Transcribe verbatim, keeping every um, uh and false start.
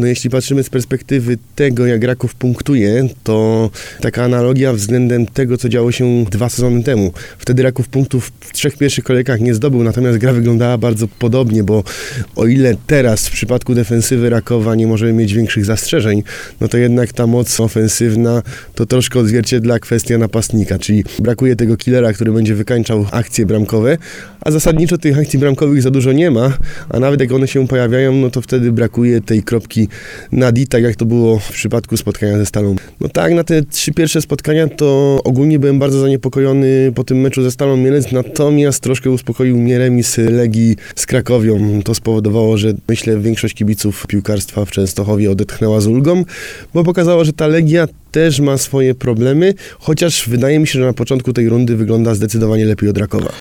No jeśli patrzymy z perspektywy tego, jak Raków punktuje, to taka analogia względem tego, co działo się dwa sezony temu. Wtedy Raków punktów w trzech pierwszych kolejkach nie zdobył, natomiast gra wyglądała bardzo podobnie, bo o ile teraz w przypadku defensywy Rakowa nie możemy mieć większych zastrzeżeń, no to jednak ta moc ofensywna to troszkę odzwierciedla kwestia napastnika, czyli brakuje tego killera, który będzie wykańczał akcje bramkowe, a zasadniczo tych akcji bramkowych za dużo nie ma, a nawet jak one się pojawiają, no to wtedy brakuje tej kropki nad i, tak jak to było w przypadku spotkania ze Stalą. No tak, na te trzy pierwsze spotkania to ogólnie byłem bardzo zaniepokojony po tym meczu ze Stalą Mielec, natomiast troszkę uspokoił mnie remis Legii z Krakowią. To spowodowało, że myślę większość kibiców piłkarstwa w Częstochowie odetchnęła z ulgą, bo pokazało, że ta Legia też ma swoje problemy, chociaż wydaje mi się, że na początku tej rundy wygląda zdecydowanie lepiej od Rakowa.